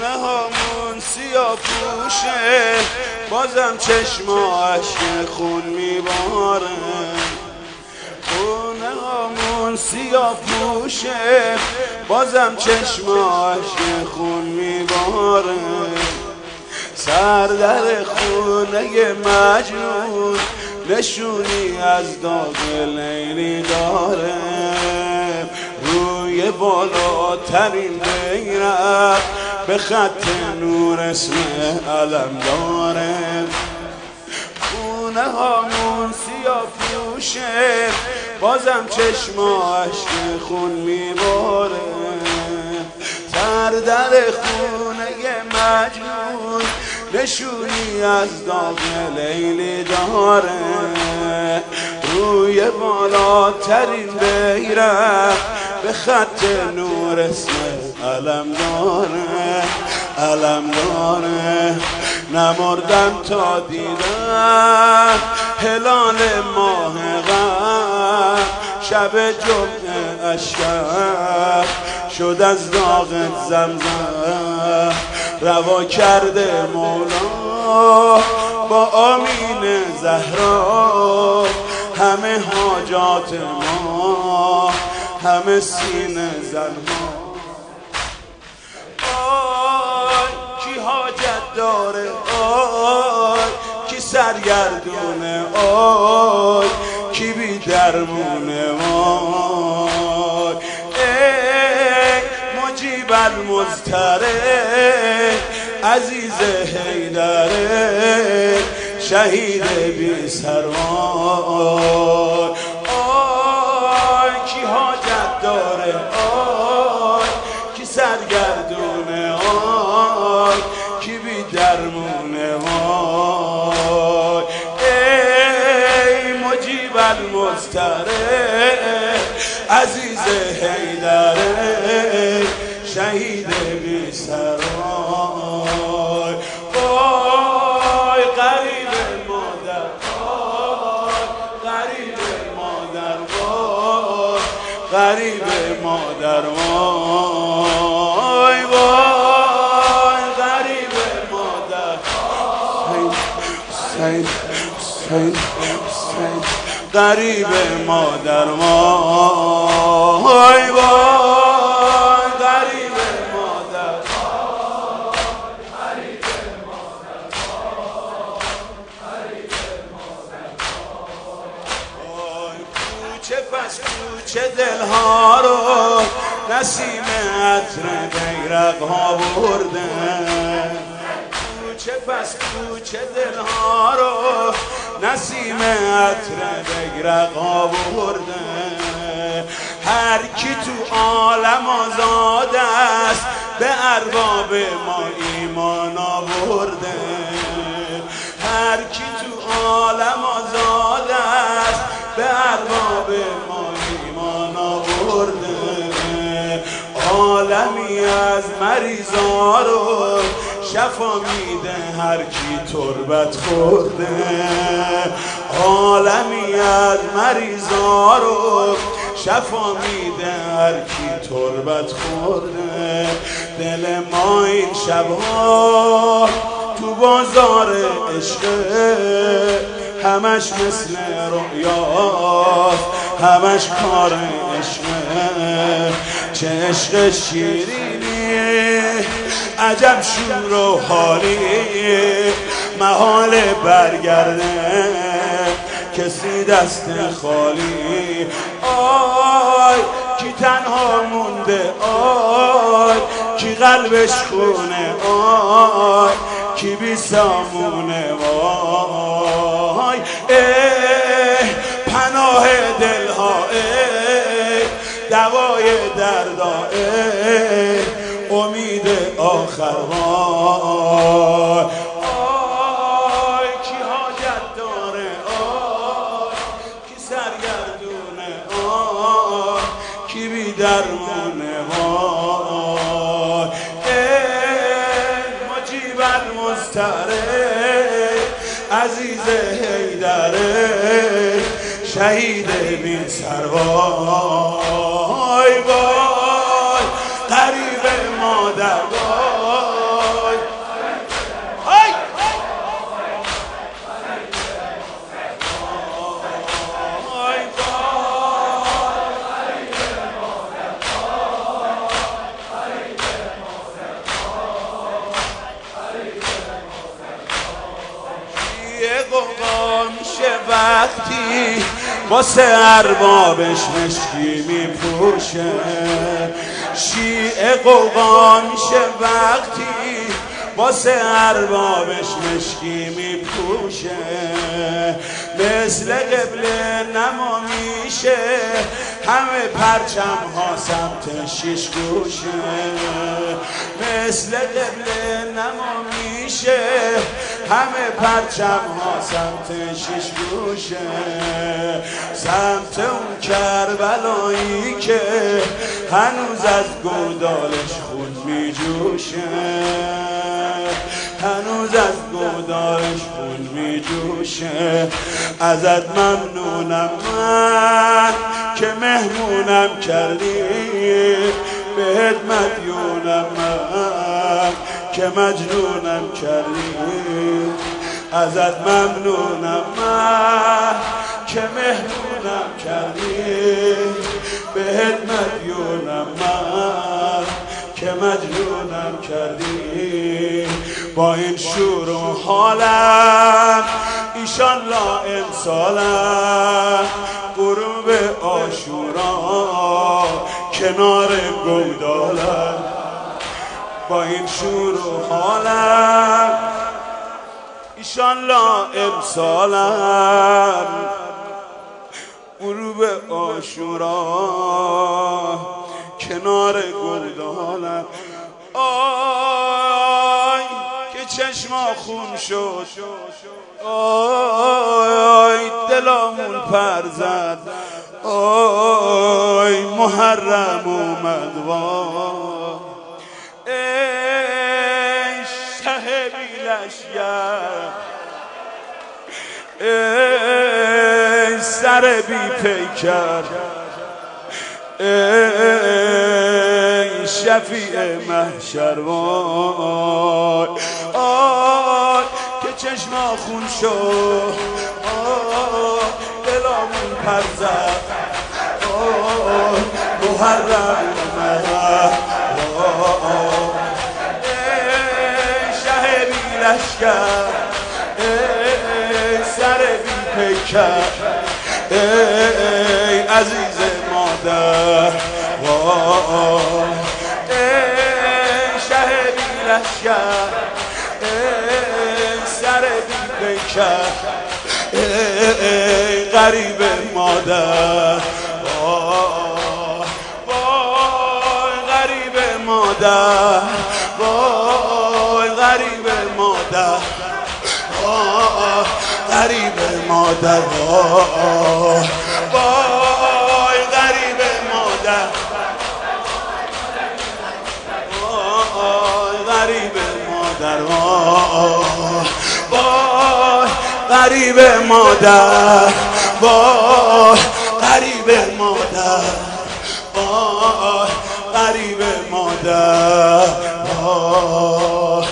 خونه هامون سیاه پوشه، بازم چشماش خون میباره. خونه هامون سیاه پوشه، بازم چشماش خون میباره. سر در خونه مجنون نشونی از داغ لیلی داره. روی بالاترین بیرق به خط نور اسم علم داره. خونه هامون سیاه پوشه، بازم چشماش خون میباره. سر در خونه مجنون نشونی از داغ لیلی داره. روی بالاترین بیرق به خط نور اسم علم داره. علم داره. نمردم تا دیدم هلال ماه غم، شب جمعه اشکر شد از داغ زمزم. روا کرده مولا با آمین زهرا همه حاجات ما، همه سینه زنها. آی کی حاجت داره، آی کی سرگردونه، آی کی بی درمونه. وای ای مجیب المضطره، عزیز حیدره، شهید بی سروای. آی کی حاجت داره، آی کی سرگردونه، آی کی بی درمونه. وای ای مجیب المضطره، عزیز حیدره، شهید بی سروای. وای غریب مادر، وای غریب مادر، وای غریب مادر. وای وای غریب مادر. حسین حسین حسین غریب مادر. وای وای غریب مادر. کوچه پس کوچه دلها رو نسیم عطر بیرق ها برده. کوچه پس کوچه دلها رو نسیم عطر بیرق ها برده. هر کی تو عالم آزاد است به ارباب ما ایمان آورده. هر کی تو عالم آزاد است به ارباب ما ایمان آورده. عالمی از مریضا رو شفا میده هر کی تربت خورده. عالمی از مریضا رو شفا میده هر کی تربت خورده. دل ما این شبها تو بازار عشقه، همش مثل رؤیاست، همش کار عشقه. چه عشق شیرینی، عجب شور و حالی، محال برگرده کسی دست خالی. آی کی تنها مونده، آی کی قلبش خونه، آی کی بی سامونه. وای ای پناه دلها، ای دوای دردا، ای امید آخر. وای آی کی حاجت داره، آی کی سرگردونه، آی کی بی درمونه. وای ای مجیب المضطره، عزیز حیدره، شهید بی سروای. وای غریب مادر، وای وقتی واسه اربابش مشکی میپوشه، شیعه قوقا میشه وقتی واسه اربابش مشکی میپوشه، مثل قبله نما میشه همه پرچم ها سمت شیش گوشه، مثل قبله نما میشه همه پرچم ها سمت شیش گوشه، سمت اون کربلایی که هنوز از گودالش خون میجوشه، هنوز از گودالش خون میجوشه. ازت ممنونم من که مهمونم کردی، بهت مدیونم من که مجنونم کردی، ازت ممنونم من که مهمونم کردی، بهت مدیونم من که مجنونم کردی. با این شور و حالم ایشالله امسالم غروب عاشورا کنار گودالم، با این شور و حالم ایشالله امسالم غروب عاشورا کنار گودالم. آی که چشما خون شد، آی دلامون پر زد، آی محرم اومد وای، ای شه بی لشگر، ای سر بی پیکر، ای شفیع محشر وای، آی که چشما خون شد، آی دلامون پر زد، آی محرم اومد وای، ای شه بی لشگر، ای سر بی پیکر، ای عزیز مادر وای، ای شه بی لشگر، ای سر بی پیکر، ای غریب مادر وای، وای غریب مادر، وای غریب مادر، وای غریب مادر، وای وای غریب مادر، وای غریب مادر، وای غریب مادر، وای غریب مادر، وای غریب مادر، وای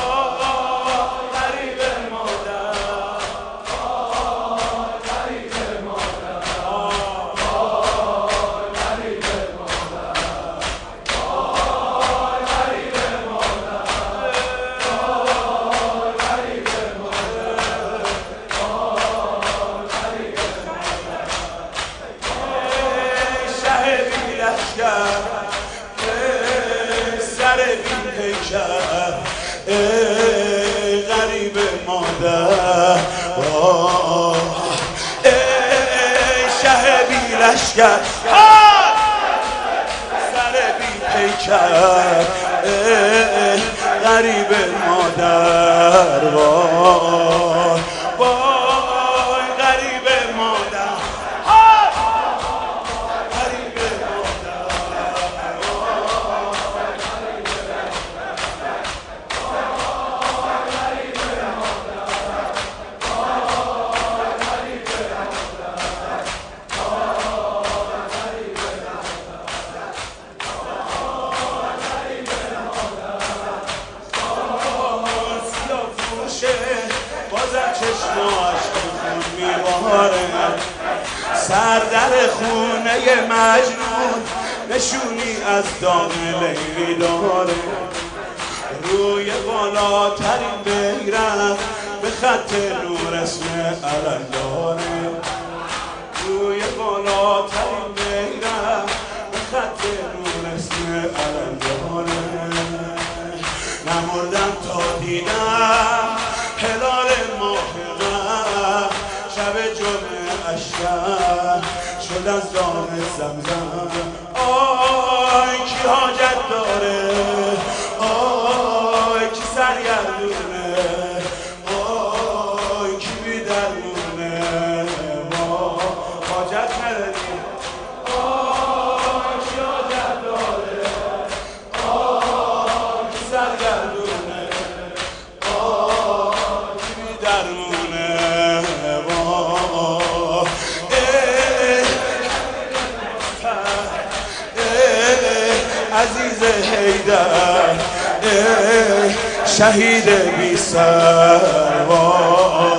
سر بی پیکر، ای غریب مادر، ای شه بی لشگر، سر بی پیکر، ای غریب مادر، وای وای غریب مادر، بازم چشماش خون میباره، سر در خونه مجنون نشونی از داغ لیلی داره، روی بالاترین بیرق به خط نور اسم علم داره روی بالاترین بیرم به خط نور اسم علم داره نمردم تا دیدم هلال ماه غم شب جمعه اشرف شد از دام زمزم آی کی حاجت داره آی کی سرگردونه آی کی بی درمونه حاجت نداری آی کی حاجت داره آی کی سرگردونه آی کی بی درمونه عزیز حیدر شهید بی سر